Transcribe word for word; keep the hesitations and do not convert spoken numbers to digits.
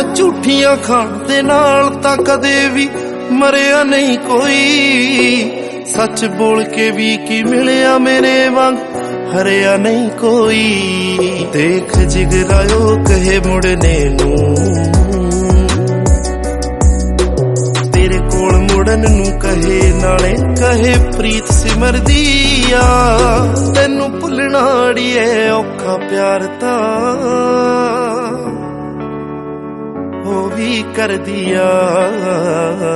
ਝੂਠੀਆਂ ਖਾਣ ਦੇ ਨਾਲ ਤਾਂ ਕਦੇ ਵੀ ਮਰਿਆ ਨਹੀਂ ਕੋਈ। ਸੱਚ ਬੋਲ ਕੇ ਵੀ ਕੀ ਮਿਲਿਆ ਮੇਰੇ ਵਾਂਗ ਹਰਿਆ ਨਹੀਂ ਕੋਈ। ਦੇਖ ਜਿਗਰਾਇਓ ਕਹੇ ਮੁੜਨੇ ਨੂੰ, ਤੇਰੇ ਕੋਲ ਮੁੜਨ ਨੂੰ ਕਹੇ, ਨਾਲੇ ਕਹੇ ਪ੍ਰੀਤ ਸਿਮਰਦੀ ਆ। ਤੈਨੂੰ ਭੁੱਲਣਾ ਅੜੀਏ ਔਖਾ ਪਿਆਰ ਤਾਂ ਉਹ ਵੀ ਕਰਦੀ ਆ।